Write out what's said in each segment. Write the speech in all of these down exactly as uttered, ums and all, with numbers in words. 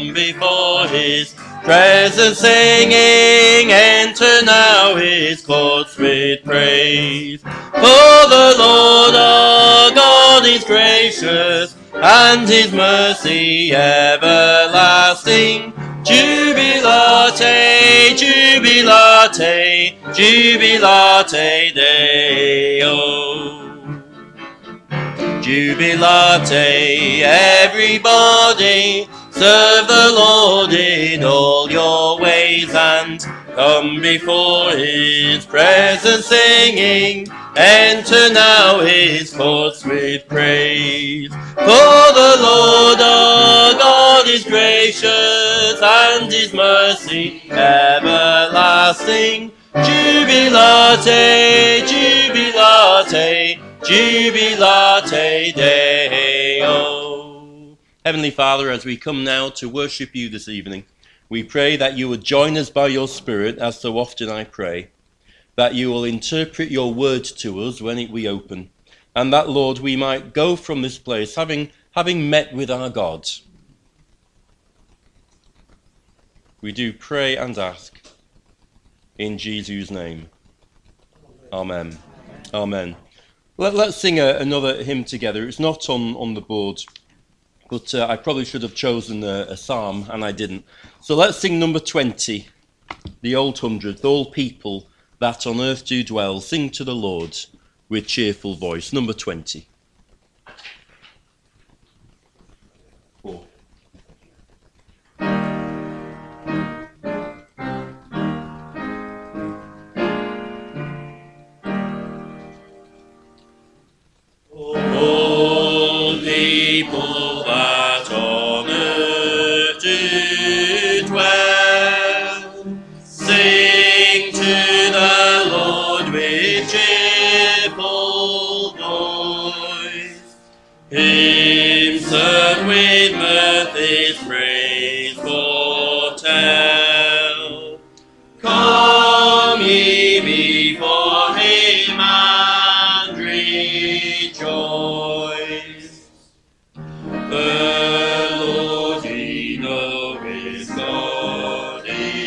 come before his presence singing, enter now his courts with praise. For the Lord our God is gracious, and his mercy everlasting. Jubilate, jubilate, jubilate Deo. Jubilate, everybody, serve the Lord in all your ways, and come before his presence singing, enter now his courts with praise. For the Lord our God is gracious, and his mercy everlasting. Jubilate, jubilate, jubilate Deo. Heavenly Father, as we come now to worship you this evening, we pray that you would join us by your Spirit, as so often I pray, that you will interpret your word to us when it, we open, and that, Lord, we might go from this place having, having met with our God. We do pray and ask in Jesus' name. Amen. Amen. Let, let's sing a, another hymn together. It's not on, on the board, but uh, I probably should have chosen a, a psalm, and I didn't. So let's sing number twenty, the old hundredth. All people that on earth do dwell, sing to the Lord with cheerful voice. Number twenty. Four. All people that on earth do dwell, sing to the Lord with cheerful voice. Hymn serve with mirth, his praise foretell. Come ye before him and rejoice. The Lord ye know is God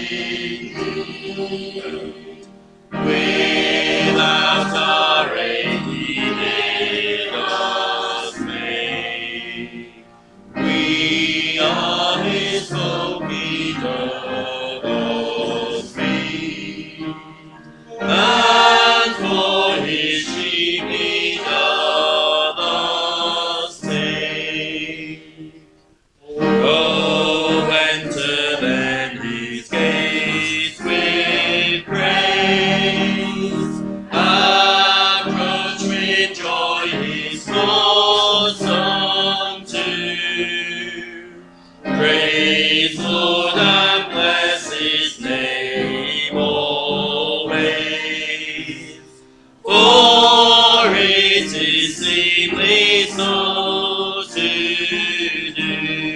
indeed. Without our aid he did us make. We are his folk, he doth us feed. And for his sheep he doth us take. Oh, enter then his gates with praise. Approach with joy his courts unto. Praise Lord and bless his name always. For it is seemly so to do.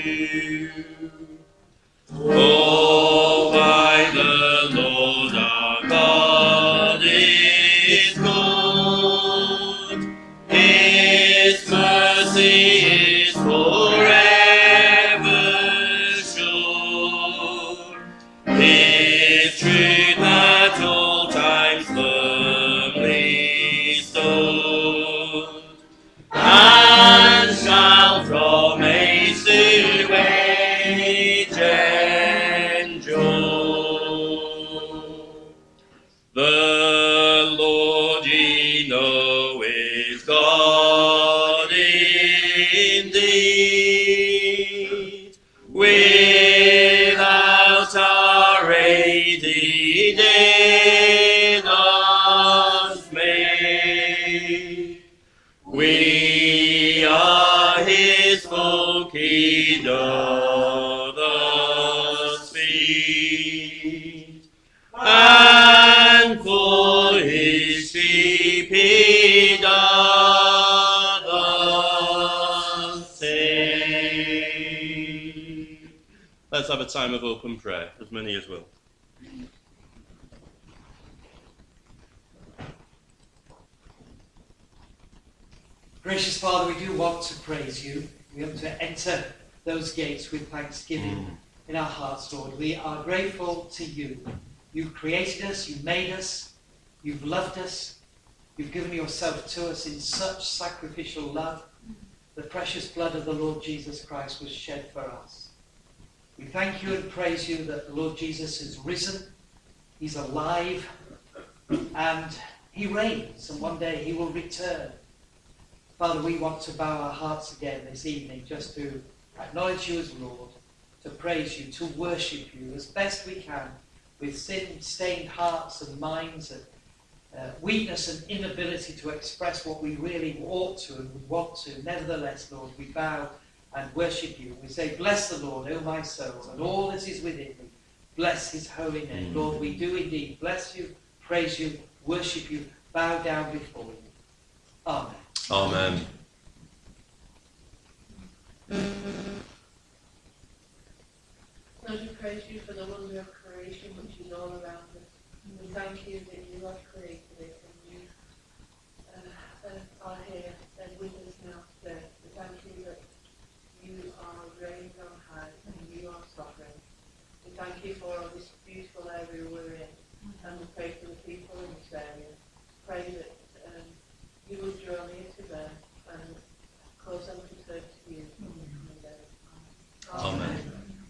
Oh, why the Lord our God is good. His mercy is forever sure. His truth at all times firmly stood, and shall from age to age endure. The Lord ye know is God indeed. Without our aid he did us make. We are his folk, he doth us feed. And for his sheep he doth us save. Let's have a time of open prayer, as many as will. Gracious Father, we do want to praise you. We want to enter those gates with thanksgiving. in our hearts, Lord. We are grateful to you. You created us, you made us, you've loved us, you've given yourself to us in such sacrificial love. The precious blood of the Lord Jesus Christ was shed for us. We thank you and praise you that the Lord Jesus is risen, he's alive, and he reigns, and one day he will return. Father, we want to bow our hearts again this evening just to acknowledge you as Lord, to praise you, to worship you as best we can with sin-stained hearts and minds and uh, weakness and inability to express what we really ought to and would want to. Nevertheless, Lord, we bow and worship you. We say, bless the Lord, O my soul, and all that is within me. Bless his holy name. Mm. Lord, we do indeed bless you, praise you, worship you, bow down before you. Amen. Amen. Lord, we praise you for the wonder of creation which is all around us. We thank you that you have created it and you uh, uh, are here and with us now today. We thank you that you are reigning on high and you are sovereign. We thank you for this beautiful area we're in, and we pray for the people in this area. Pray that um, you will draw near to them and cause them to turn to you. Amen. Amen.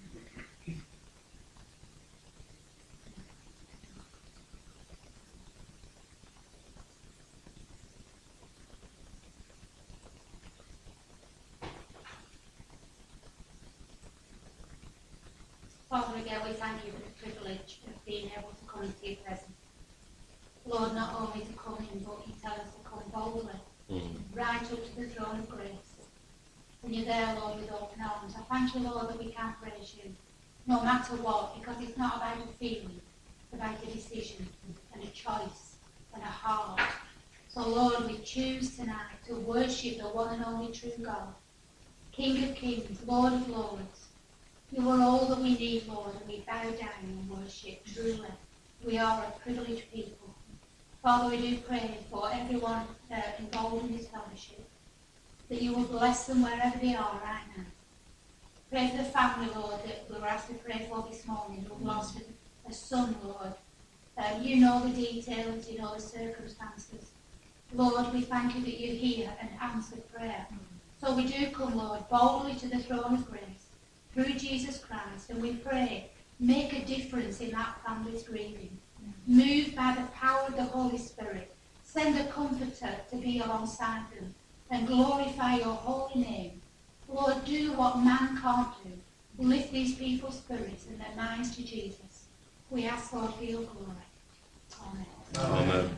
Father, again, we thank you for the privilege of being able to come into your presence. Lord, not only to come in, but you tell us to come boldly, mm. right up to the throne of grace. And you're there, Lord, with open arms. I thank you, Lord, that we can praise you, no matter what, because it's not about a feeling, it's about a decision and a choice and a heart. So, Lord, we choose tonight to worship the one and only true God, King of kings, Lord of lords. You are all that we need, Lord, and we bow down and worship. Truly, we are a privileged people. Father, we do pray for everyone uh, involved in this fellowship, that you will bless them wherever they are right now. Pray for the family, Lord, that we were asked to pray for this morning, who've lost a, a son, Lord. Uh, you know the details, you know the circumstances. Lord, we thank you that you hear and answer prayer. So we do come, Lord, boldly to the throne of grace, through Jesus Christ, and we pray, make a difference in that family's grieving. Move by the power of the Holy Spirit. Send a comforter to be alongside them and glorify your holy name. Lord, do what man can't do. Lift these people's spirits and their minds to Jesus. We ask, Lord, for your glory. Amen. Amen.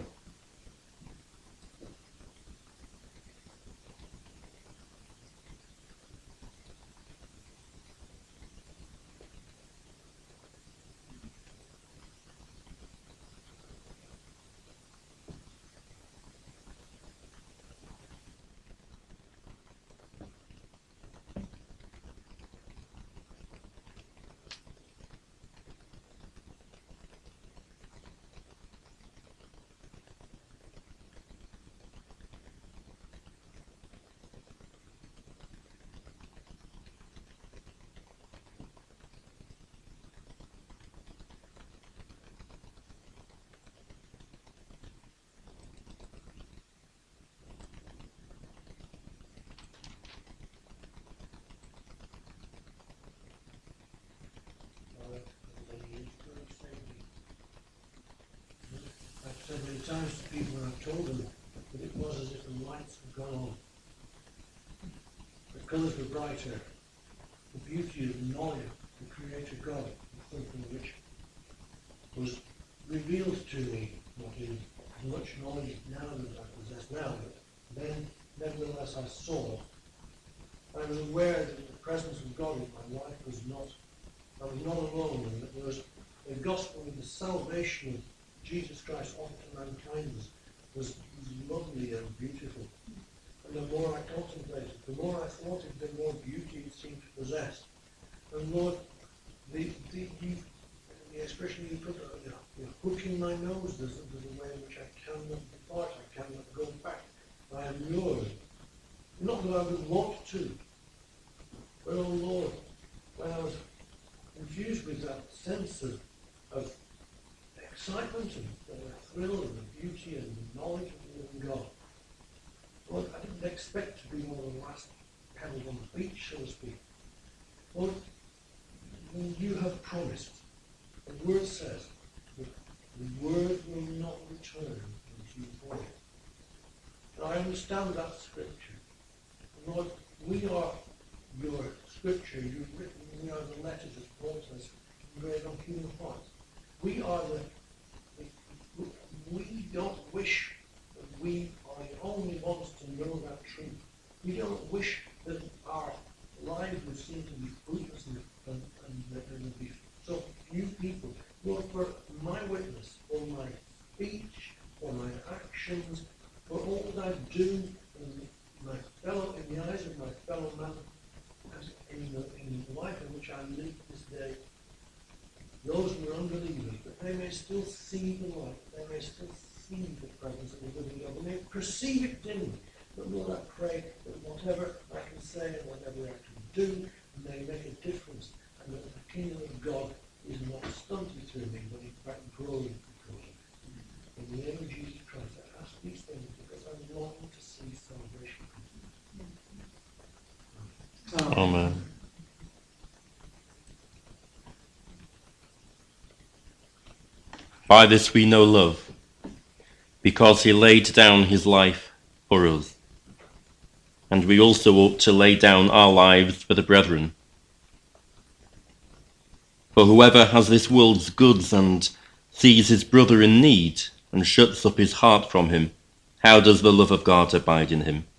Many times to people when I've told them that it was as if the lights had gone on. The colours were brighter. The beauty of the knowledge of the Creator God, something which was revealed to me, not in as much knowledge now as I possess now, but then nevertheless I saw. I was aware that the presence of God in my life was not, I was not alone, and that there was the gospel and the salvation of Jesus Christ offered to mankind was, was lovely and beautiful. And the more I contemplated, the more I thought of it, the more beauty it seemed to possess. And Lord, the, the, you, the expression you put, uh, you know, you're hooking my nose, there's, there's a way in which I cannot depart, I cannot go back. I am yours. Not that I would want to, but oh Lord, when I was infused with that sense of, of excitement and the thrill and the beauty and the knowledge of the living God. Lord, I didn't expect to be one of the last pebbles on the beach, so to speak. Lord, you have promised. The word says that the word will not return unto you void. And I understand that scripture. And Lord, we are your scripture. You've written, we are the letters, as Paul says, engraved on human hearts. We are the, the, we don't wish that we are the only ones to know that truth. We don't wish that our lives would seem to be fruitless and, and, and that there would be so few people. Lord, for my witness, for my speech, for my actions, for all that I do in my fellow, in the eyes of my fellow man, as in the, in the life in which I live this day, those who are unbelievers, that they may still see the light, they may still see the presence of the living God, they may perceive it dimly. But Lord, I pray that whatever I can say and whatever I can do may make a difference, and that the kingdom of God is not stunted through me, but in fact growing because of it. In the name of Jesus Christ, I ask these things because I long to see salvation. Amen. By this we know love, because he laid down his life for us. And we also ought to lay down our lives for the brethren. For whoever has this world's goods and sees his brother in need and shuts up his heart from him, how does the love of God abide in him?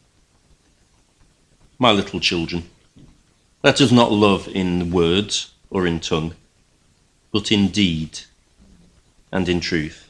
My little children, let us not love in word or in tongue, but in deed and in truth.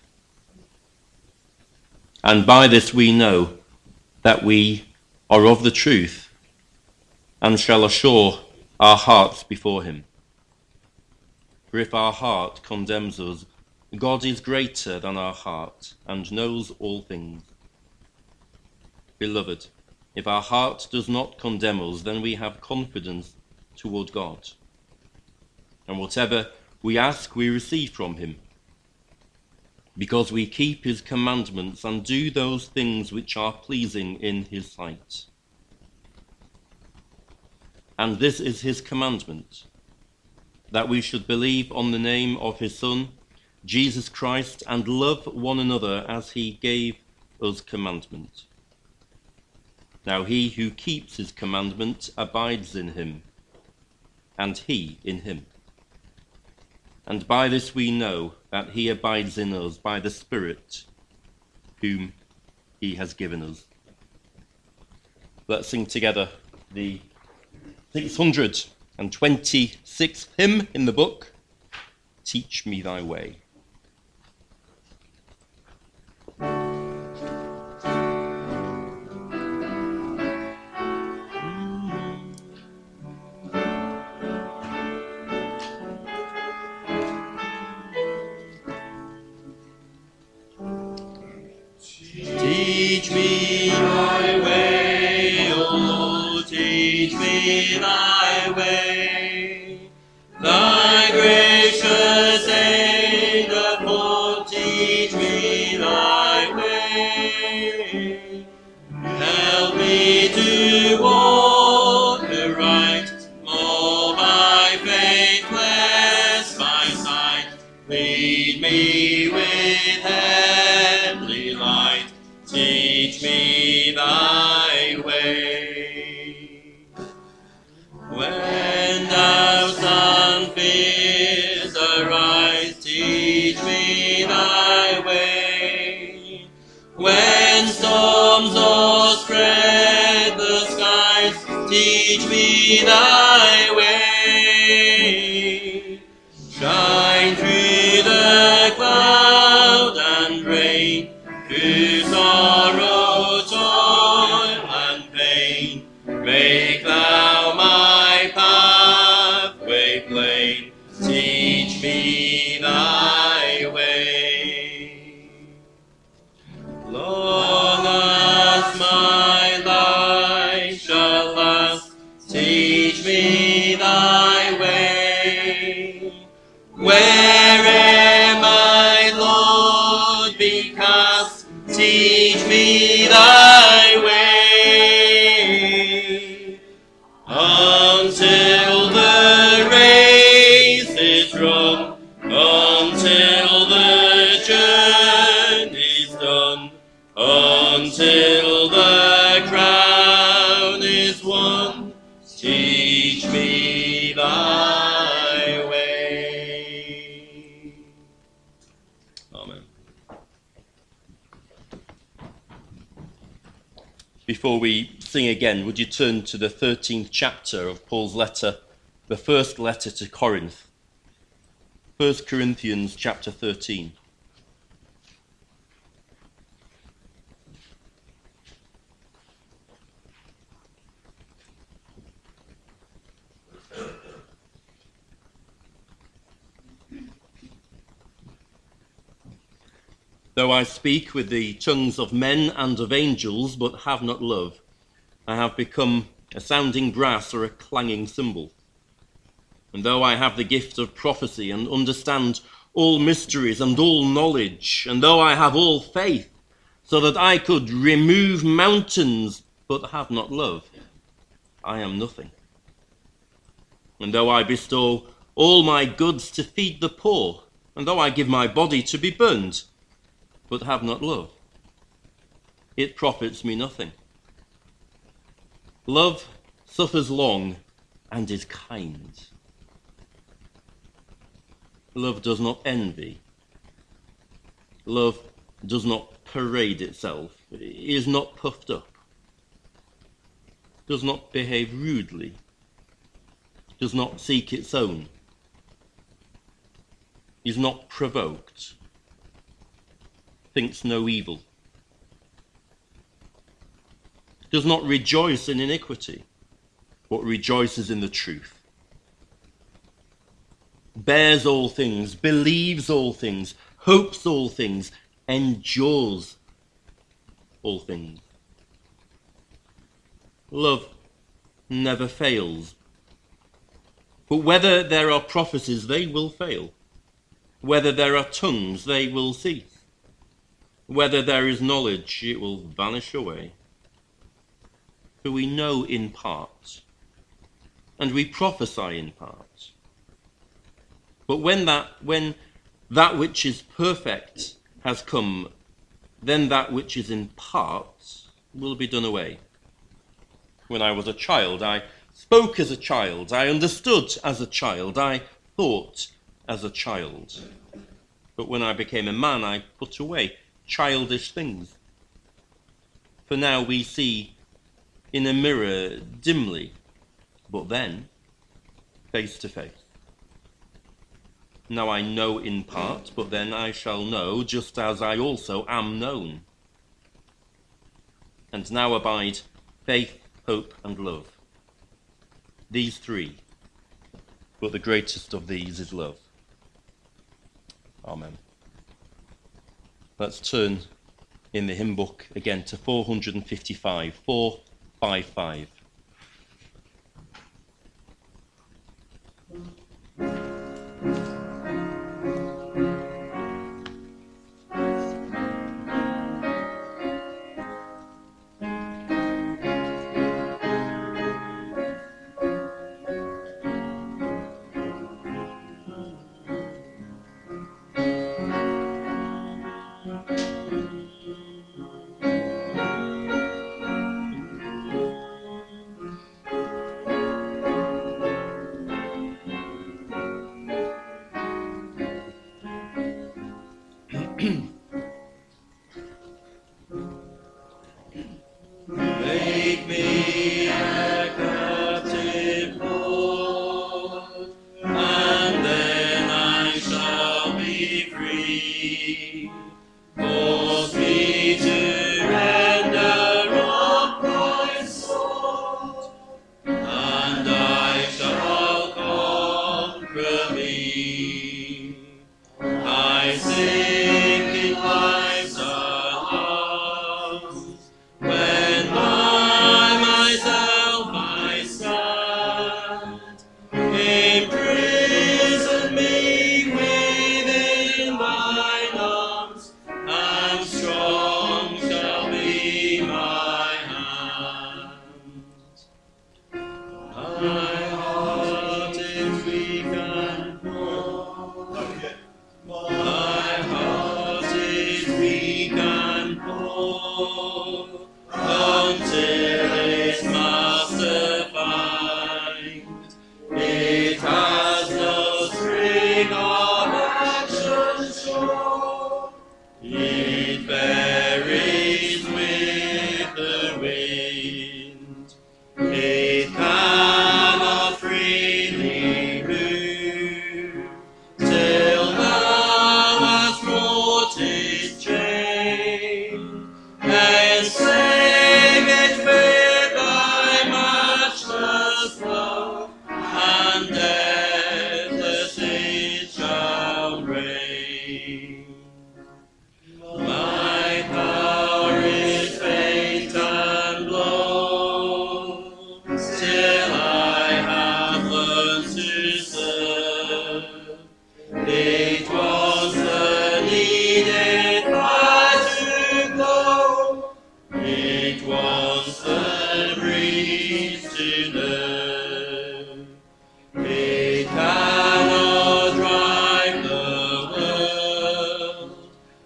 And by this we know that we are of the truth, and shall assure our hearts before him. For if our heart condemns us, God is greater than our heart, and knows all things. Beloved, if our heart does not condemn us, then we have confidence toward God. And whatever we ask, we receive from him, because we keep his commandments and do those things which are pleasing in his sight. And this is his commandment, that we should believe on the name of his Son, Jesus Christ, and love one another as he gave us commandment. Now he who keeps his commandment abides in him, and he in him. And by this we know that he abides in us by the Spirit whom he has given us. Let's sing together the six hundred twenty-sixth hymn in the book, Teach Me Thy Way. Teach me thy way, O Lord, teach me thy way. Thy gracious aid afford, teach me thy way. Help me to walk aright, more by faith, less by sight. Lead me with heavenly light. Teach me thy way. When doubts and fears arise, teach me thy way. When storms o'erspread the skies, teach me thy way. Shine through the cloud and rain, through sorrow, toil, and pain. Make thou my pathway plain. Teach me thy way. Long as my life shall last, teach me thy way. before we sing again, would you turn to the thirteenth chapter of Paul's letter, the first letter to Corinth? First Corinthians chapter thirteen. Though I speak with the tongues of men and of angels, but have not love, I have become a sounding brass or a clanging cymbal. And though I have the gift of prophecy and understand all mysteries and all knowledge, and though I have all faith, so that I could remove mountains, but have not love, I am nothing. And though I bestow all my goods to feed the poor, and though I give my body to be burned, but have not love, it profits me nothing. Love suffers long and is kind. Love does not envy. Love does not parade itself, is not puffed up, does not behave rudely, does not seek its own, is not provoked, thinks no evil, does not rejoice in iniquity, but rejoices in the truth, bears all things, believes all things, hopes all things, endures all things. Love never fails, but whether there are prophecies, they will fail. Whether there are tongues, they will cease. Whether there is knowledge, it will vanish away. For we know in part, and we prophesy in part. But when that, when that which is perfect has come, then that which is in part will be done away. When I was a child, I spoke as a child, I understood as a child, I thought as a child. But when I became a man, I put away childish things. For now we see in a mirror dimly, but then face to face. Now I know in part, but then I shall know just as I also am known. And now abide faith, hope, and love. These three, but the greatest of these is love. Amen. Let's turn in the hymn book again to four fifty-five, four fifty-five. Make me a captive, Lord, and then I shall be free. Force me to render up my soul, and I shall conquer me. I sink in life's arms, when by myself I stand. Imprison me within thine arms, and strong shall be my hand. My heart is weak and poor. My heart is weak and poor, until its master finds. It has no spring of action sure. It varies with the wind. sinner. It cannot drive the world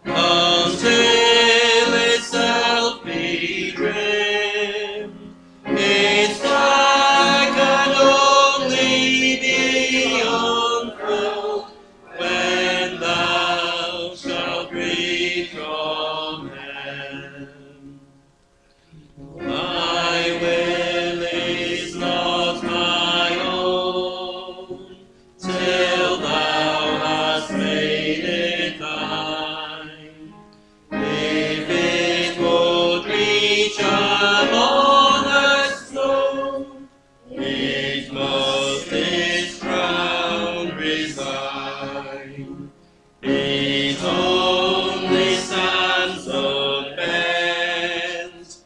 until itself be driven. Its flag can only be unfurled when thou shalt breathe from heaven. My will is not my own, till thou hast made it thine. If it would reach among earth's throne, it must its crown resign. It only stands unbent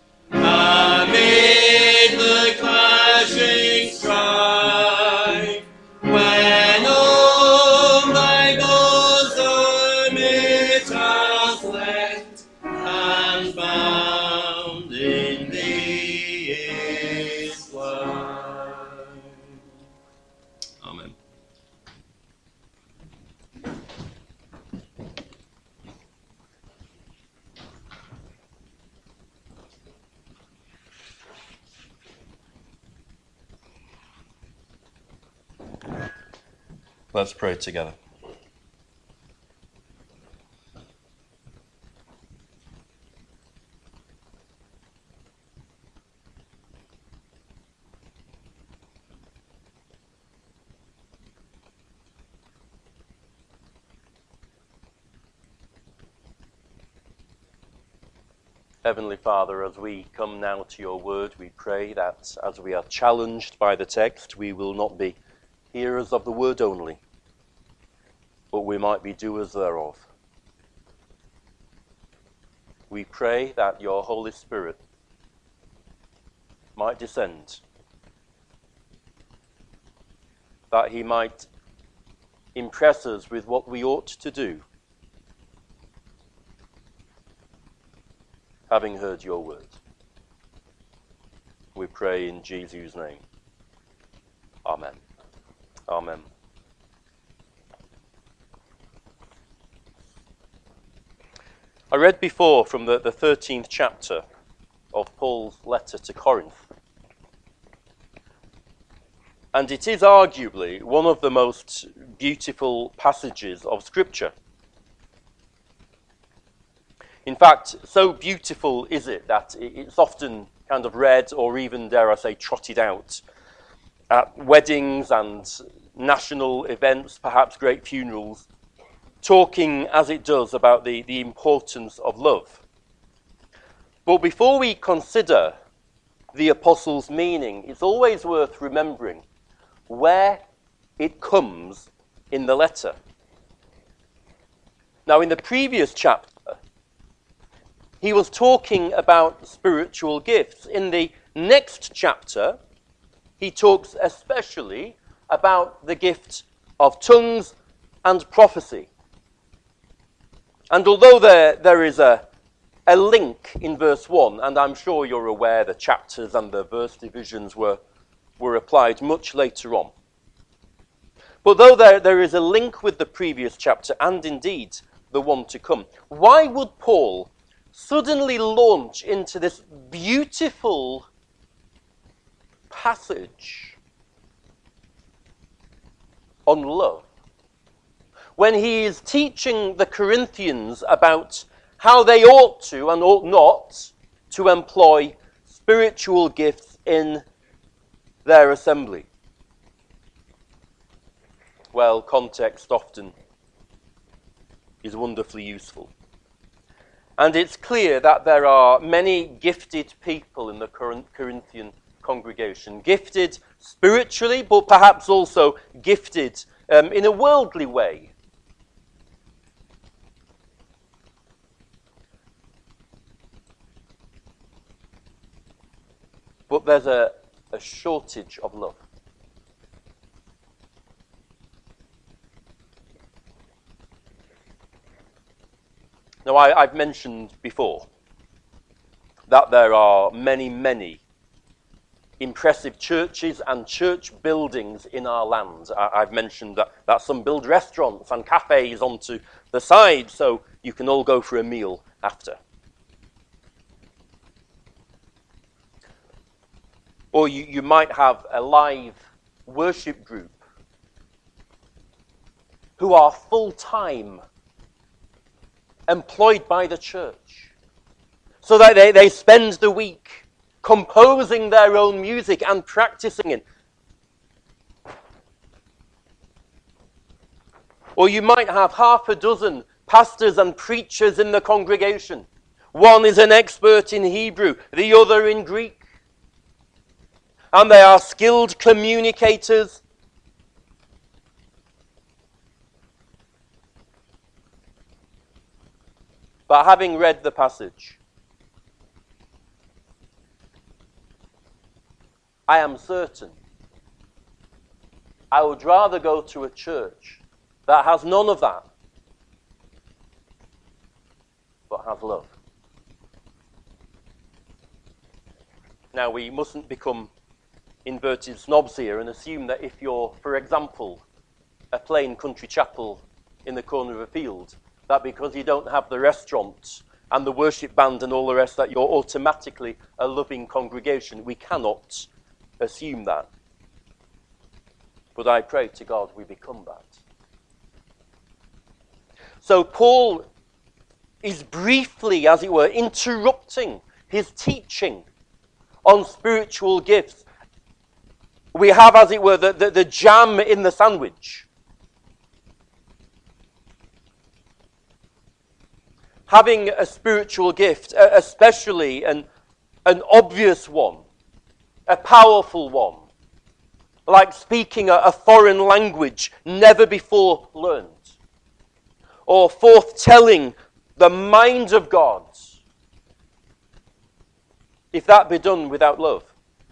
amid the clashing strife, when on thy bosom it has left, and bound in thee is life. Amen. Let's pray together. Heavenly Father, as we come now to your word, we pray that as we are challenged by the text, we will not be hearers of the word only, but we might be doers thereof. We pray that your Holy Spirit might descend, that he might impress us with what we ought to do, having heard your word. We pray in Jesus' name. Amen. Amen. I read before from the, the thirteenth chapter of Paul's letter to Corinth. And it is arguably one of the most beautiful passages of Scripture. In fact, so beautiful is it that it's often kind of read, or even, dare I say, trotted out at weddings and national events, perhaps great funerals, talking as it does about the, the importance of love. But before we consider the apostle's meaning, it's always worth remembering where it comes in the letter. Now, in the previous chapter, he was talking about spiritual gifts. In the next chapter, he talks especially about the gift of tongues and prophecy. And although there, there is a, a link in verse one, and I'm sure you're aware the chapters and the verse divisions were, were applied much later on. But though there, there is a link with the previous chapter, and indeed the one to come, why would Paul suddenly launch into this beautiful passage on love when he is teaching the Corinthians about how they ought to and ought not to employ spiritual gifts in their assembly? Well, context often is wonderfully useful. And it's clear that there are many gifted people in the Corinthian congregation. Gifted spiritually, but perhaps also gifted um, in a worldly way. But there's a, a shortage of love. Now, I, I've mentioned before that there are many, many impressive churches and church buildings in our land. I, I've mentioned that, that some build restaurants and cafes onto the side so you can all go for a meal after. Or you, you might have a live worship group who are full-time employed by the church, so that they, they spend the week composing their own music and practicing it. Or you might have half a dozen pastors and preachers in the congregation. One is an expert in Hebrew, the other in Greek. And they are skilled communicators. But having read the passage, I am certain I would rather go to a church that has none of that, but has love. Now, we mustn't become inverted snobs here and assume that if you're, for example, a plain country chapel in the corner of a field, that because you don't have the restaurant and the worship band and all the rest, that you're automatically a loving congregation. We cannot assume that. But I pray to God we become that. So Paul is briefly, as it were, interrupting his teaching on spiritual gifts. We have, as it were, the, the, the jam in the sandwich. Having a spiritual gift, especially an, an obvious one, a powerful one, like speaking a, a foreign language never before learned, or forthtelling the mind of God, if that be done without love,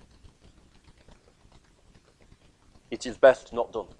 it is best not done.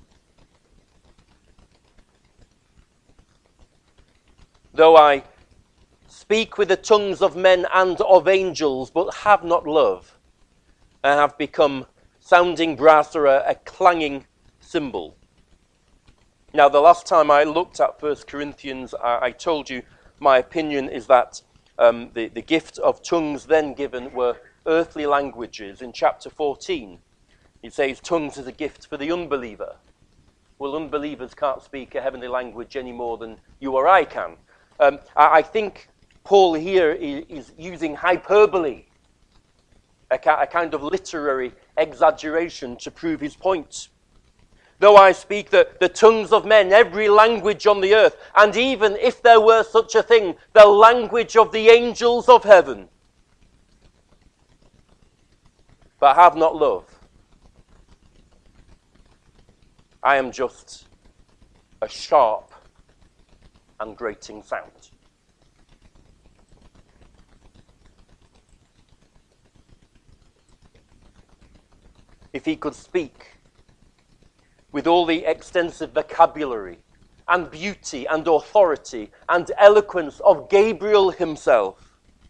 Though I speak with the tongues of men and of angels, but have not love, I have become sounding brass or a, a clanging cymbal. Now, the last time I looked at First Corinthians, I, I told you my opinion is that um, the, the gift of tongues then given were earthly languages. In chapter fourteen, it says tongues is a gift for the unbeliever. Well, unbelievers can't speak a heavenly language any more than you or I can. Um, I, I think Paul here is, is using hyperbole, a, ca- a kind of literary exaggeration to prove his point. Though I speak the, the tongues of men, every language on the earth, and even if there were such a thing, the language of the angels of heaven, but have not love, I am just a sharp and grating sound. If he could speak with all the extensive vocabulary and beauty and authority and eloquence of Gabriel himself,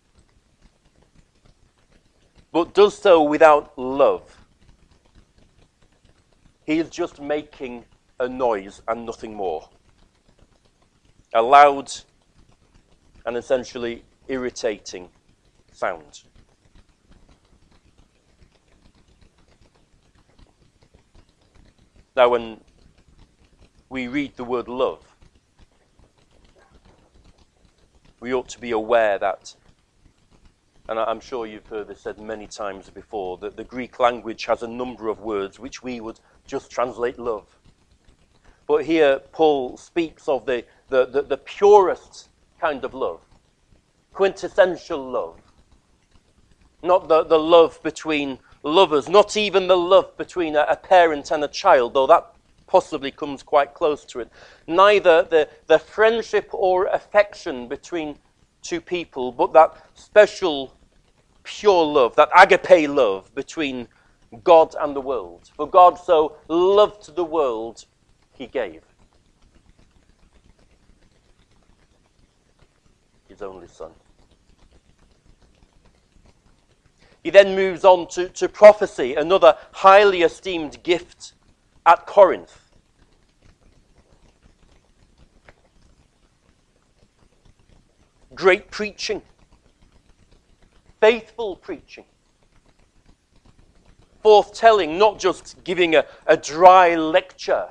but does so without love, he is just making a noise and nothing more. A loud and essentially irritating sound. Now, when we read the word love, we ought to be aware that, and I'm sure you've heard this said many times before, that the Greek language has a number of words which we would just translate love. But here Paul speaks of the, the, the, the purest kind of love, quintessential love. Not the, the love between lovers, not even the love between a, a parent and a child, though that possibly comes quite close to it. Neither the, the friendship or affection between two people, but that special pure love, that agape love between God and the world. For God so loved the world, he gave his only Son. He then moves on to, to prophecy, another highly esteemed gift at Corinth. Great preaching, faithful preaching, forthtelling, not just giving a, a dry lecture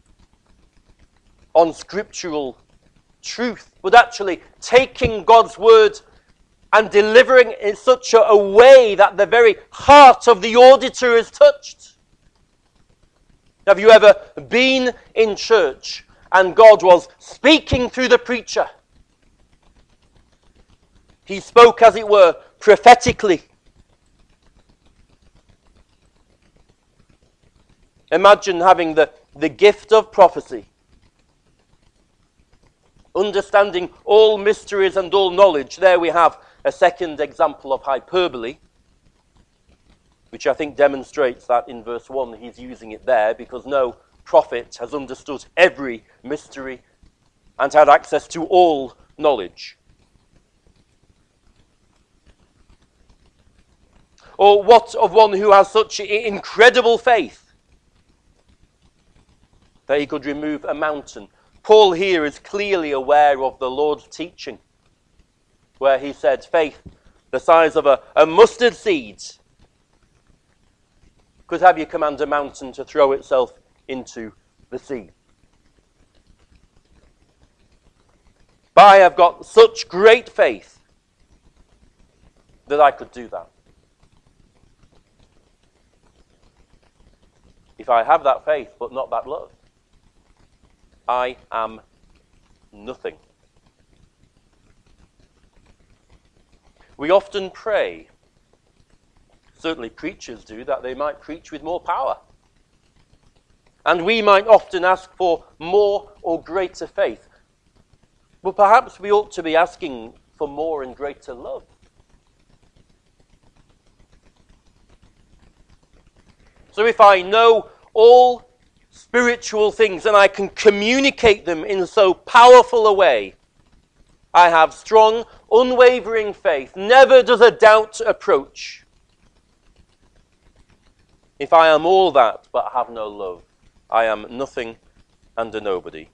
on scriptural truth, but actually taking God's word and delivering it in such a, a way that the very heart of the auditor is touched. Have you ever been in church and God was speaking through the preacher? He spoke, as it were, prophetically. Imagine having the, the gift of prophecy, understanding all mysteries and all knowledge. There we have a second example of hyperbole, which I think demonstrates that in verse one he's using it there, because no prophet has understood every mystery and had access to all knowledge. Or what of one who has such incredible faith that he could remove a mountain? Paul here is clearly aware of the Lord's teaching, where he said, faith the size of a, a mustard seed could have you command a mountain to throw itself into the sea. But I have got such great faith that I could do that. If I have that faith but not that love, I am nothing. We often pray, certainly preachers do, that they might preach with more power. And we might often ask for more or greater faith. But perhaps we ought to be asking for more and greater love. So if I know all spiritual things and I can communicate them in so powerful a way, I have strong, unwavering faith. Never does a doubt approach. If I am all that but have no love, I am nothing and a nobody.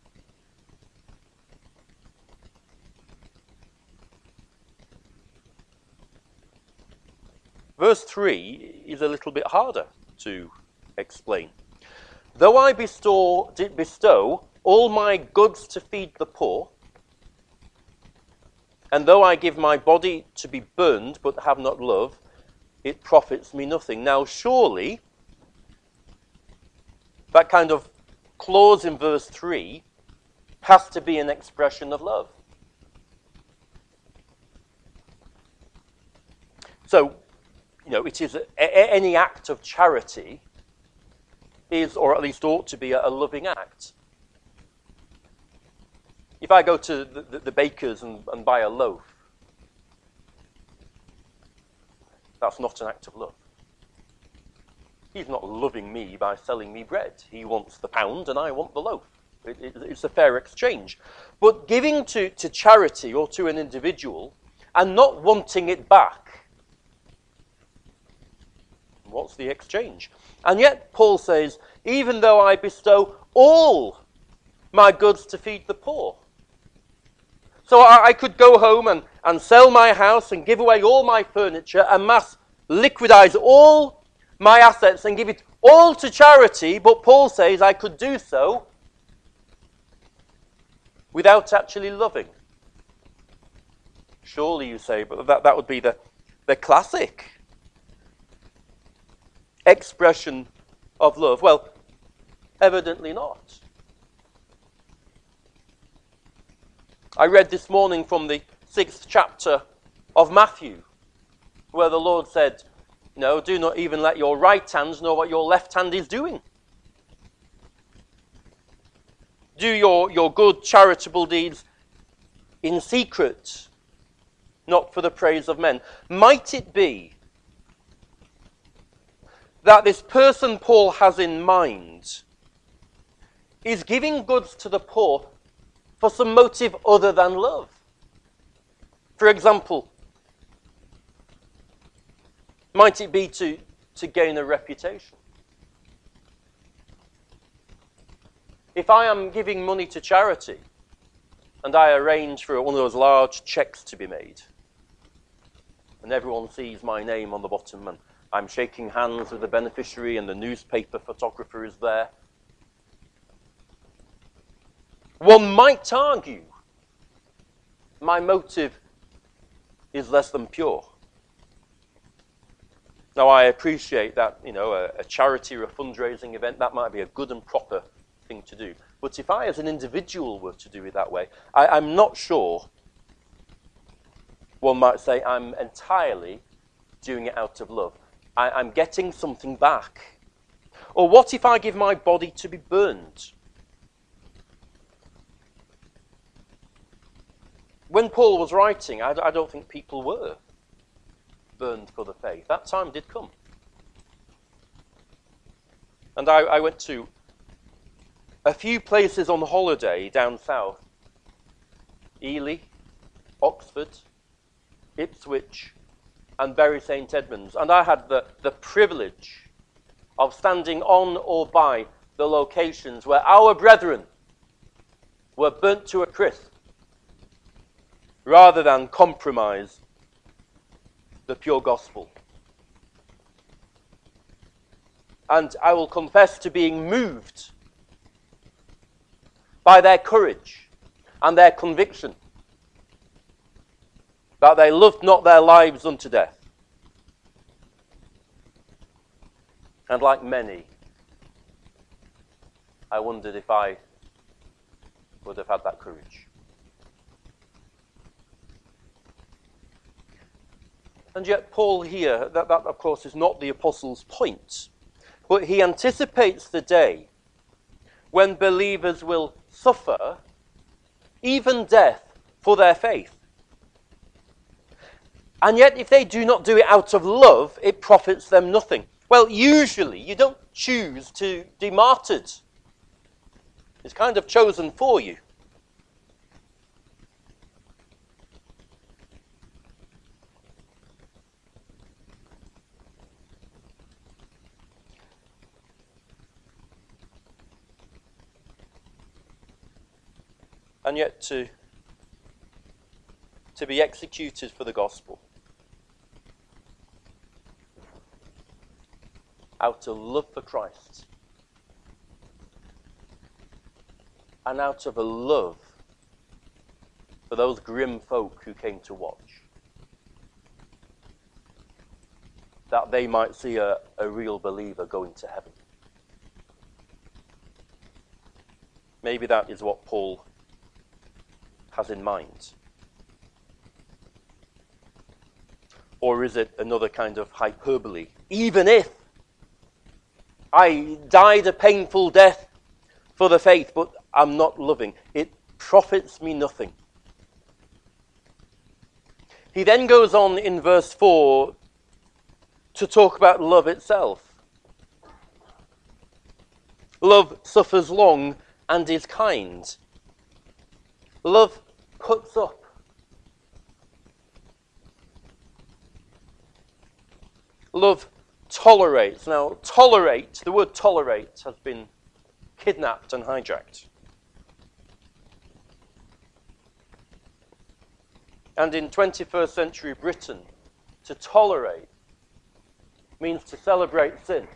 Verse three is a little bit harder to explain. Though I bestow, bestow all my goods to feed the poor, and though I give my body to be burned but have not love, it profits me nothing. Now surely, that kind of clause in verse three has to be an expression of love. So, you know, it is a, a, any act of charity is, or at least ought to be, a, a loving act. If I go to the, the, the baker's and, and buy a loaf, that's not an act of love. He's not loving me by selling me bread. He wants the pound and I want the loaf. It, it, it's a fair exchange. But giving to, to charity or to an individual and not wanting it back, what's the exchange? And yet Paul says, even though I bestow all my goods to feed the poor. So I, I could go home and, and sell my house and give away all my furniture and mass liquidize all my assets and give it all to charity, but Paul says I could do so without actually loving. Surely, you say, but that, that would be the, the classic expression of love. Well, evidently not. I read this morning from the sixth chapter of Matthew, where the Lord said, no, do not even let your right hand know what your left hand is doing. Do your, your good charitable deeds in secret, not for the praise of men. Might it be that this person Paul has in mind is giving goods to the poor for some motive other than love? For example, Might it be to, to gain a reputation? If I am giving money to charity and I arrange for one of those large cheques to be made, and everyone sees my name on the bottom, and I'm shaking hands with the beneficiary and the newspaper photographer is there, one might argue my motive is less than pure. Now, I appreciate that, you know, a, a charity or a fundraising event, that might be a good and proper thing to do. But if I, as an individual, were to do it that way, I, I'm not sure one might say I'm entirely doing it out of love. I, I'm getting something back. Or what if I give my body to be burned? When Paul was writing, I, I don't think people were burned for the faith. That time did come. And I, I went to a few places on holiday down south. Ely, Oxford, Ipswich, and Bury Saint Edmunds. And I had the, the privilege of standing on or by the locations where our brethren were burnt to a crisp, rather than compromise the pure gospel. And I will confess to being moved by their courage and their conviction that they loved not their lives unto death. And like many, I wondered if I would have had that courage. And yet Paul here, that, that of course is not the apostle's point, but he anticipates the day when believers will suffer even death for their faith. And yet if they do not do it out of love, it profits them nothing. Well, usually you don't choose to be martyred. It's kind of chosen for you. And yet to, to be executed for the gospel out of love for Christ and out of a love for those grim folk who came to watch, that they might see a, a real believer going to heaven. Maybe that is what Paul has in mind. Or is it another kind of hyperbole? Even if I died a painful death for the faith, but I'm not loving, it profits me nothing. He then goes on in verse four to talk about love itself. Love suffers long and is kind. Love puts up. Love tolerates. Now, tolerate, the word tolerate has been kidnapped and hijacked. And in twenty-first century Britain, to tolerate means to celebrate sin.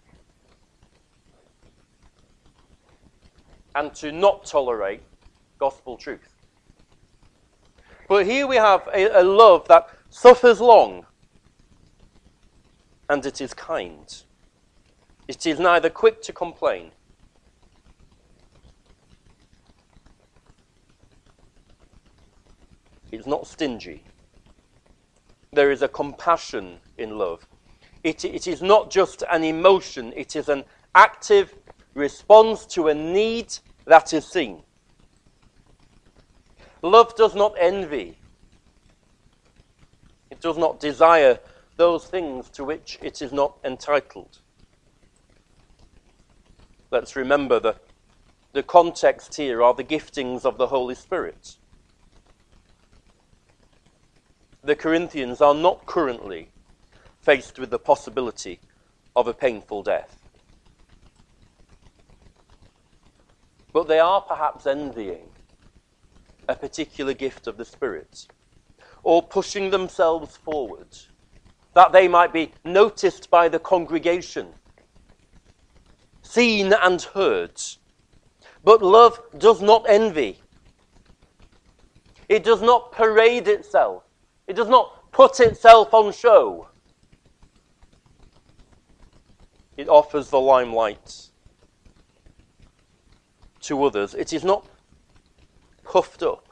And to not tolerate gospel truth. But here we have a, a love that suffers long, and it is kind. It is neither quick to complain, it's not stingy. There is a compassion in love. It, it is not just an emotion, it is an active response to a need that is seen. Love does not envy. It does not desire those things to which it is not entitled. Let's remember the, the context here are the giftings of the Holy Spirit. The Corinthians are not currently faced with the possibility of a painful death. But they are perhaps envying a particular gift of the Spirit, or pushing themselves forward, that they might be noticed by the congregation, seen and heard. But love does not envy. It does not parade itself. It does not put itself on show. It offers the limelight to others. It is not puffed up.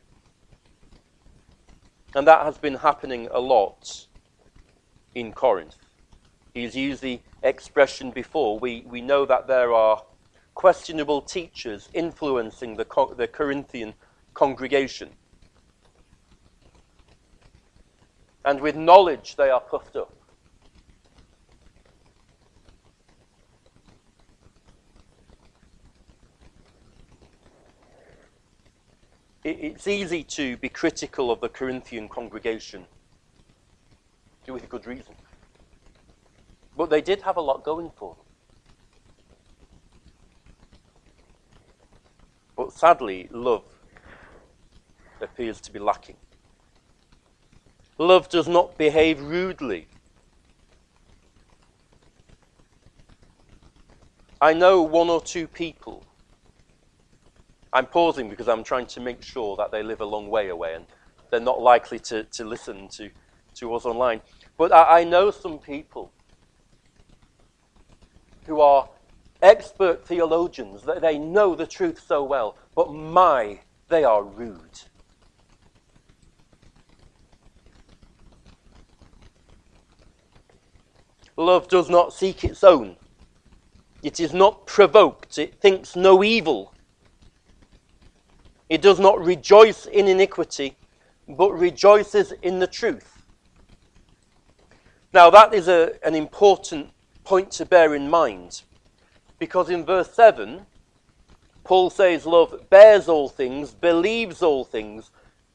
And that has been happening a lot in Corinth. He's used the expression before. We, we know that there are questionable teachers influencing the, the Corinthian congregation. And with knowledge they are puffed up. It, it's easy to be critical of the Corinthian congregation, with good reason. But they did have a lot going for them. But sadly, love appears to be lacking. Love does not behave rudely. I know one or two people. I'm pausing because I'm trying to make sure that they live a long way away and they're not likely to, to listen to, to us online. But I, I know some people who are expert theologians. They, they know the truth so well, but my, they are rude. Love does not seek its own. It is not provoked. It thinks no evil. It does not rejoice in iniquity, but rejoices in the truth. Now that is a, an important point to bear in mind, because in verse seven, Paul says love bears all things, believes all things.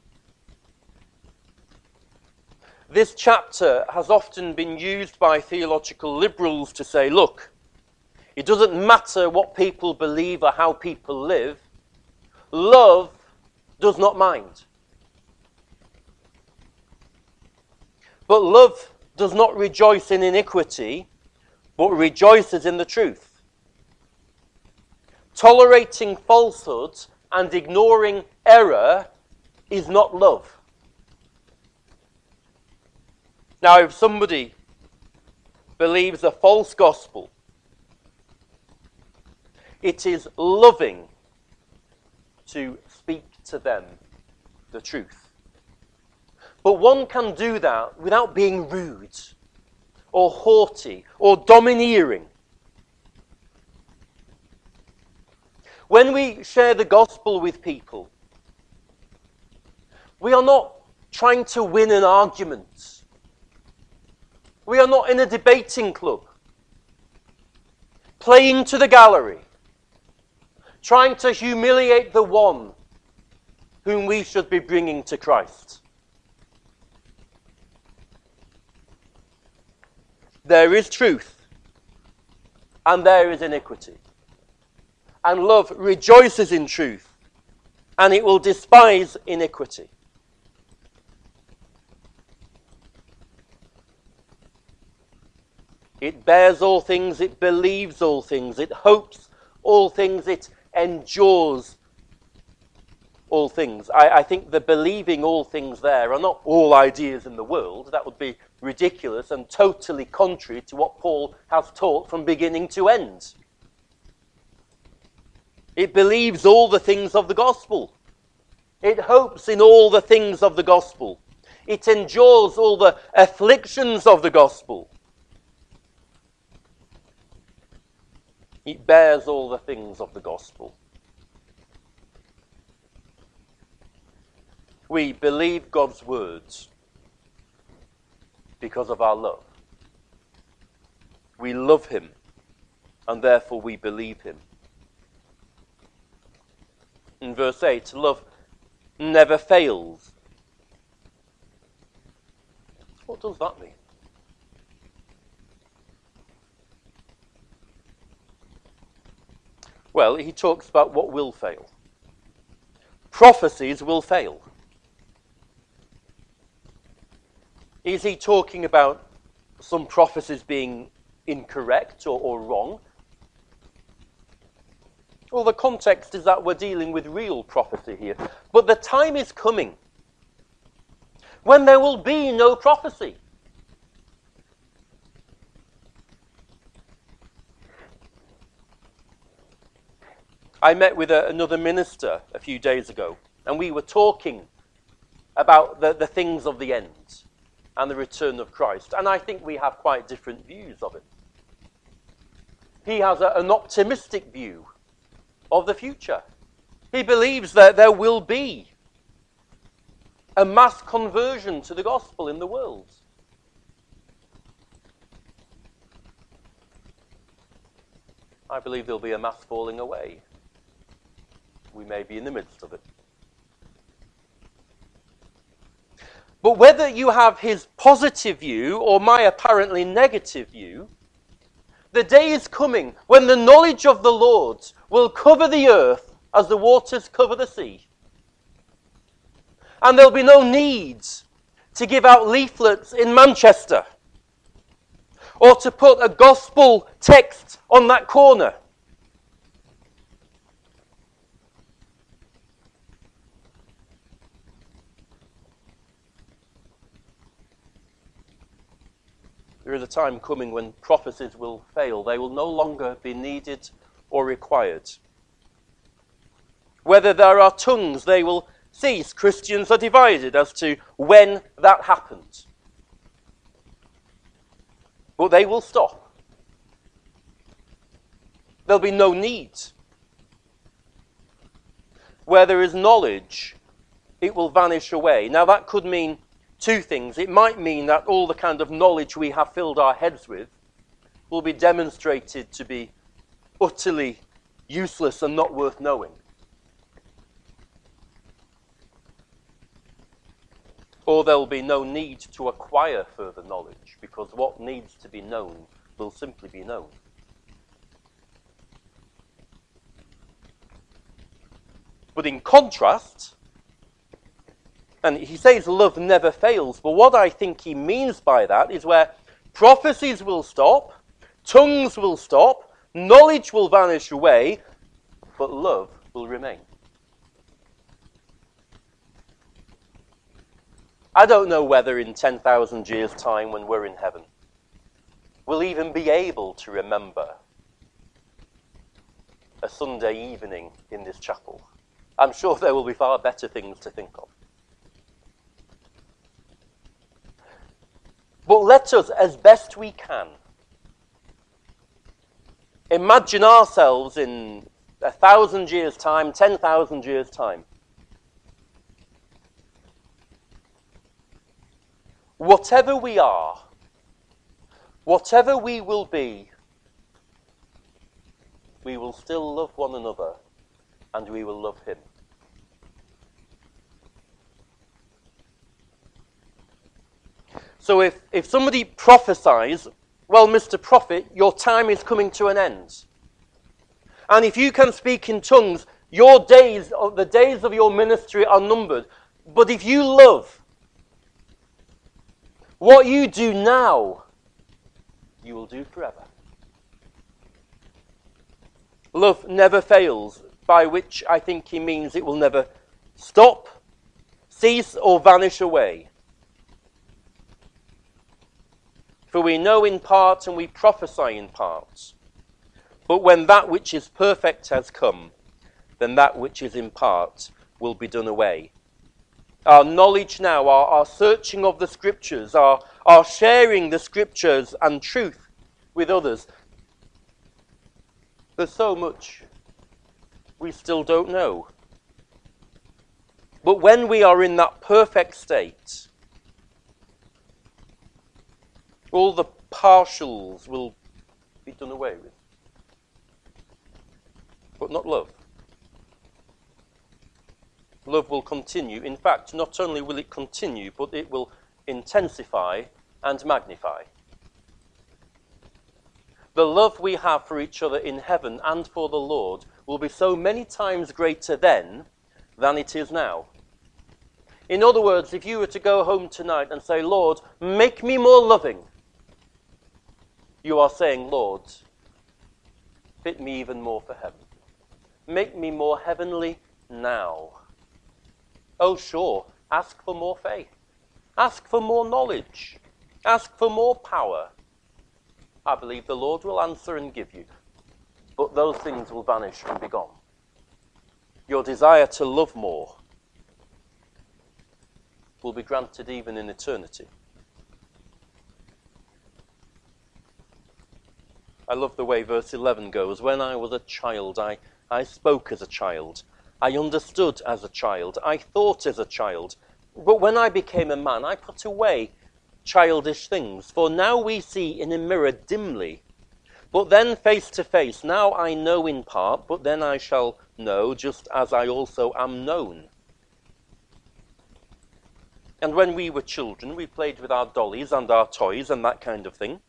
This chapter has often been used by theological liberals to say, look, it doesn't matter what people believe or how people live. Love does not mind. But love does not rejoice in iniquity, but rejoices in the truth. Tolerating falsehood and ignoring error is not love. Now, if somebody believes a false gospel, it is loving to speak to them the truth. But one can do that without being rude or haughty or domineering. When we share the gospel with people, we are not trying to win an argument. We are not in a debating club, playing to the gallery, trying to humiliate the one whom we should be bringing to Christ. There is truth, and there is iniquity. And love rejoices in truth, and it will despise iniquity. It bears all things, it believes all things, it hopes all things, it endures all things. I, I think the believing all things there are not all ideas in the world. That would be ridiculous and totally contrary to what Paul has taught from beginning to end. It believes all the things of the gospel. It hopes in all the things of the gospel. It endures all the afflictions of the gospel. It bears all the things of the gospel. We believe God's words because of our love. We love him, and therefore we believe him. In verse eight, love never fails. What does that mean? Well, he talks about what will fail. Prophecies will fail. Is he talking about some prophecies being incorrect or, or wrong? Well, the context is that we're dealing with real prophecy here. But the time is coming when there will be no prophecy. I met with a, another minister a few days ago, and we were talking about the, the things of the end and the return of Christ. And I think we have quite different views of it. He has a, an optimistic view of the future. He believes that there will be a mass conversion to the gospel in the world. I believe there'll be a mass falling away. We may be in the midst of it. But whether you have his positive view or my apparently negative view, the day is coming when the knowledge of the Lord will cover the earth as the waters cover the sea. And there'll be no need to give out leaflets in Manchester or to put a gospel text on that corner. There is a time coming when prophecies will fail. They will no longer be needed or required. Whether there are tongues, they will cease. Christians are divided as to when that happens. But they will stop. There'll be no need. Where there is knowledge, it will vanish away. Now that could mean two things. It might mean that all the kind of knowledge we have filled our heads with will be demonstrated to be utterly useless and not worth knowing. Or there will be no need to acquire further knowledge, because what needs to be known will simply be known. But in contrast, and he says love never fails, but what I think he means by that is where prophecies will stop, tongues will stop, knowledge will vanish away, but love will remain. I don't know whether in ten thousand years' time, when we're in heaven, we'll even be able to remember a Sunday evening in this chapel. I'm sure there will be far better things to think of. But let us, as best we can, imagine ourselves in a thousand years' time, ten thousand years' time. Whatever we are, whatever we will be, we will still love one another and we will love him. So if, if somebody prophesies, well, Mister Prophet, your time is coming to an end. And if you can speak in tongues, your days, the days of your ministry are numbered. But if you love, what you do now, you will do forever. Love never fails, by which I think he means it will never stop, cease, or vanish away. For we know in part and we prophesy in parts. But when that which is perfect has come, then that which is in part will be done away. Our knowledge now, our, our searching of the scriptures, our, our sharing the scriptures and truth with others. There's so much we still don't know. But when we are in that perfect state, all the partials will be done away with. But not love. Love will continue. In fact, not only will it continue, but it will intensify and magnify. the love we have for each other in heaven and for the Lord will be so many times greater then than it is now. In other words, if you were to go home tonight and say, Lord, make me more loving, you are saying, Lord, fit me even more for heaven. Make me more heavenly now. Oh, sure, ask for more faith. Ask for more knowledge. Ask for more power. I believe the Lord will answer and give you. But those things will vanish and be gone. Your desire to love more will be granted even in eternity. I love the way verse eleven goes. When I was a child, I, I spoke as a child. I understood as a child. I thought as a child. But when I became a man, I put away childish things. For now we see in a mirror dimly, but then face to face. Now I know in part, but then I shall know, just as I also am known. And when we were children, we played with our dollies and our toys and that kind of thing.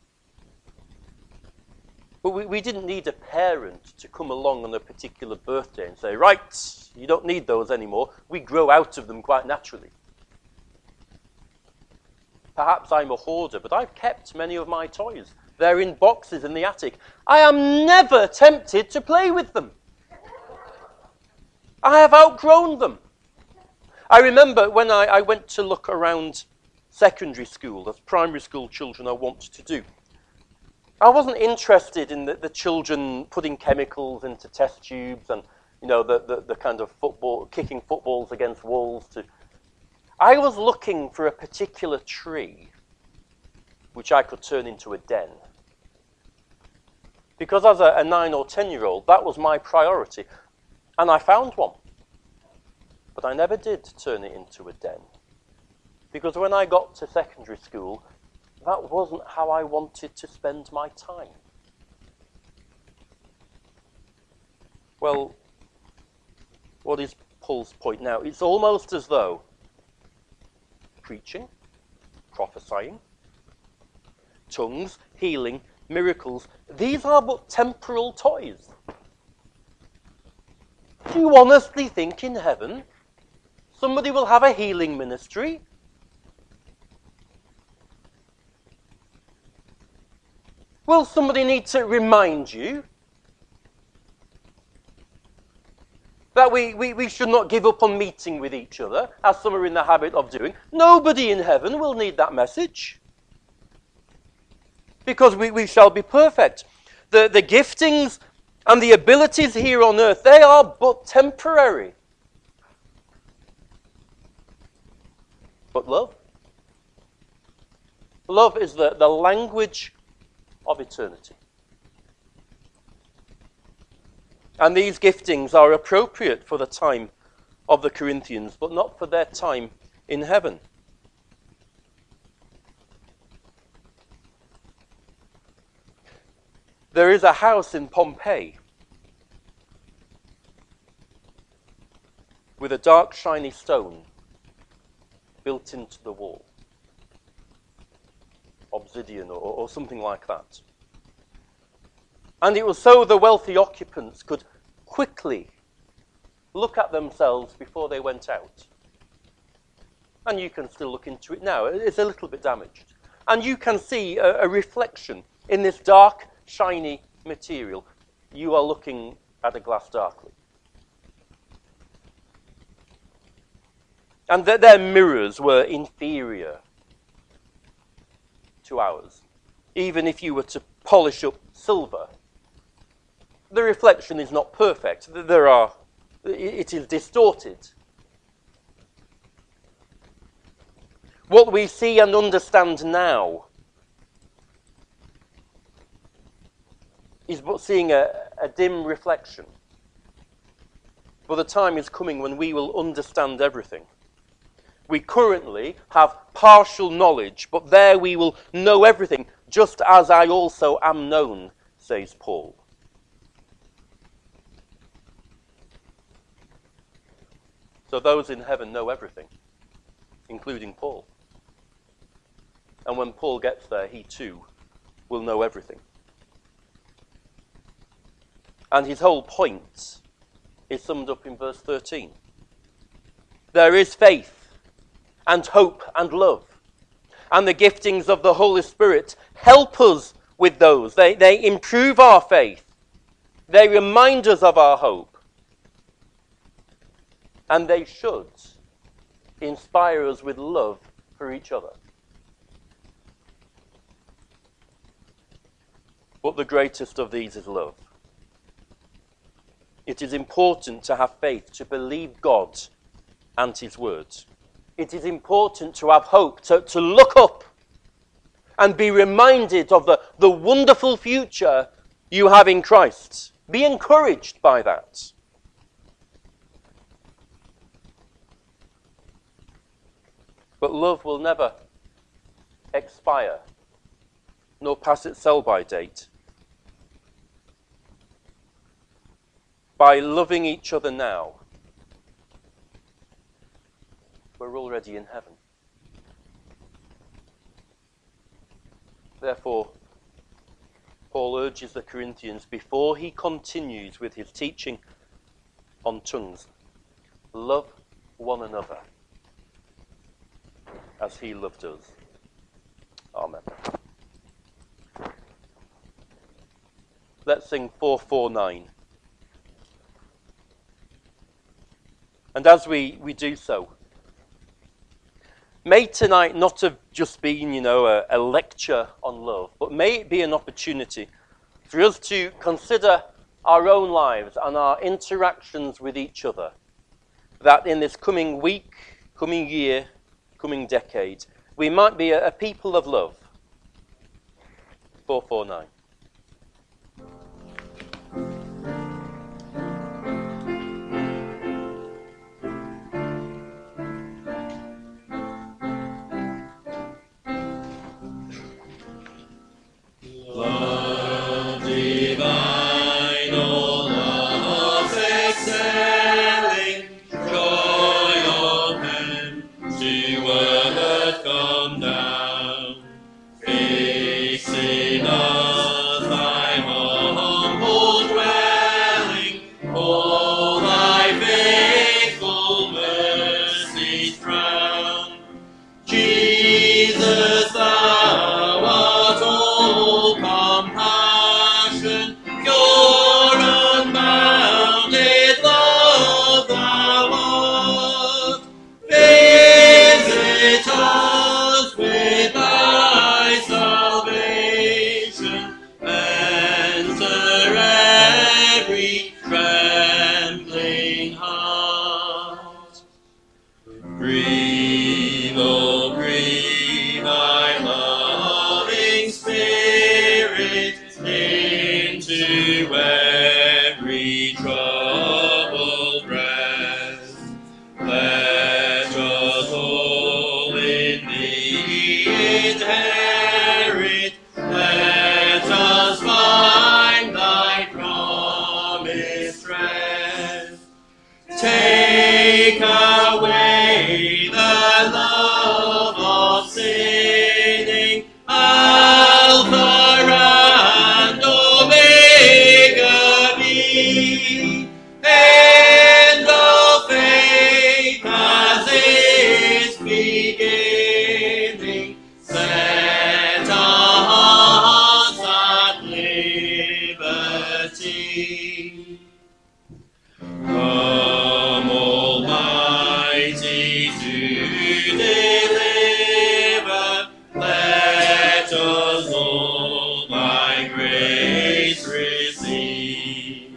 But we, we didn't need a parent to come along on a particular birthday and say, right, you don't need those anymore. We grow out of them quite naturally. Perhaps I'm a hoarder, but I've kept many of my toys. They're in boxes in the attic. I am never tempted to play with them. I have outgrown them. I remember when I, I went to look around secondary school, as primary school children are wont to do. I wasn't interested in the, the children putting chemicals into test tubes and, you know, the, the, the kind of football, kicking footballs against walls. To. I was looking for a particular tree which I could turn into a den. Because as a, a nine or ten-year-old, that was my priority. And I found one. But I never did turn it into a den. Because when I got to secondary school, that wasn't how I wanted to spend my time. Well, what is Paul's point now? It's almost as though preaching, prophesying, tongues, healing, miracles, these are but temporal toys. Do you honestly think in heaven somebody will have a healing ministry? Will somebody need to remind you that we, we, we should not give up on meeting with each other, as some are in the habit of doing? Nobody in heaven will need that message. Because we, we shall be perfect. The, the giftings and the abilities here on earth, they are but temporary. But love? Love is the, the language of eternity. And these giftings are appropriate for the time of the Corinthians, but not for their time in heaven. There is a house in Pompeii with a dark, shiny stone built into the wall. Obsidian or, or something like that. And it was so the wealthy occupants could quickly look at themselves before they went out. And you can still look into it now. It's a little bit damaged. And you can see a, a reflection in this dark, shiny material. You are looking at a glass darkly. And that their mirrors were inferior to ours. Even if you were to polish up silver, the reflection is not perfect. There are, it is distorted. What we see and understand now is but seeing a, a dim reflection. But the time is coming when we will understand everything. We currently have partial knowledge, but there we will know everything, just as I also am known, says Paul. So those in heaven know everything, including Paul. And when Paul gets there, he too will know everything. And his whole point is summed up in verse thirteen. There is faith and hope and love. And the giftings of the Holy Spirit help us with those. They, they improve our faith. They remind us of our hope. And they should inspire us with love for each other. But the greatest of these is love. It is important to have faith, to believe God and his words. It is important to have hope, to, to look up and be reminded of the, the wonderful future you have in Christ. Be encouraged by that. But love will never expire, nor pass its sell-by date. By loving each other now, we're already in heaven. Therefore, Paul urges the Corinthians, before he continues with his teaching on tongues, love one another as he loved us. Amen. Let's sing four four nine. And as we, we do so, may tonight not have just been, you know, a, a lecture on love, but may it be an opportunity for us to consider our own lives and our interactions with each other, that in this coming week, coming year, coming decade, we might be a, a people of love. four four nine. Love divine, all love's excelling, joy of heaven to earth come down, fixing us thy humble dwelling, all thy faithful mercies crown. Jesus, thou art all compassion, your unbounded love thou art. Visit us with thy salvation, answer every trembling heart. Breathe, oh breathe thy loving Spirit into every troubled breast. Let us all in thee inherit, let us find thy promised rest. Take away the love of sinning, Alpha and Omega be, end of faith as its beginning, set our hearts at liberty. Come, Almighty, to deliver, let us all thy grace receive.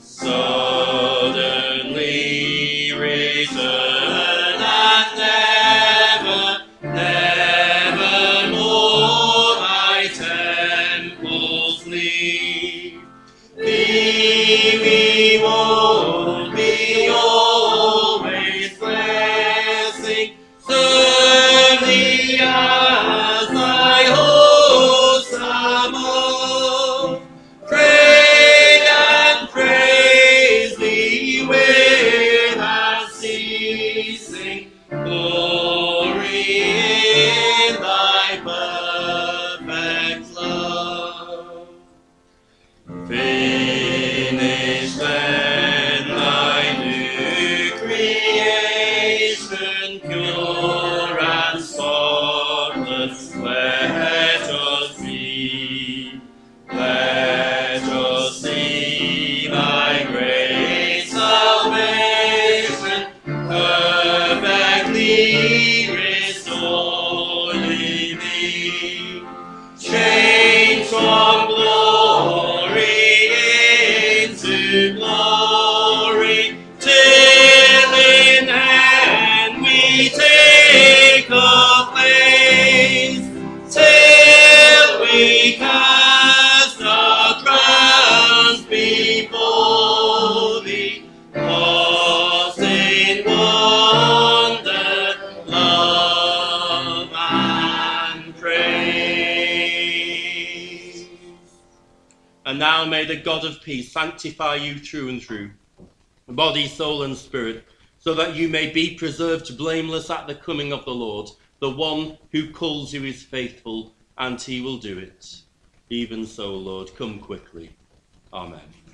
Suddenly return and never, never more thy temples leave. Thee we won't be always blessing, serve thee as thy hosts above. Pray and pray to glory, till in end we take our place, till we cast our crowns before thee, lost in wonder, love, and praise. And now may the God of peace sanctify you through and through, body, soul, and spirit, so that you may be preserved blameless at the coming of the Lord. The one who calls you is faithful, and he will do it. Even so, Lord, come quickly. Amen.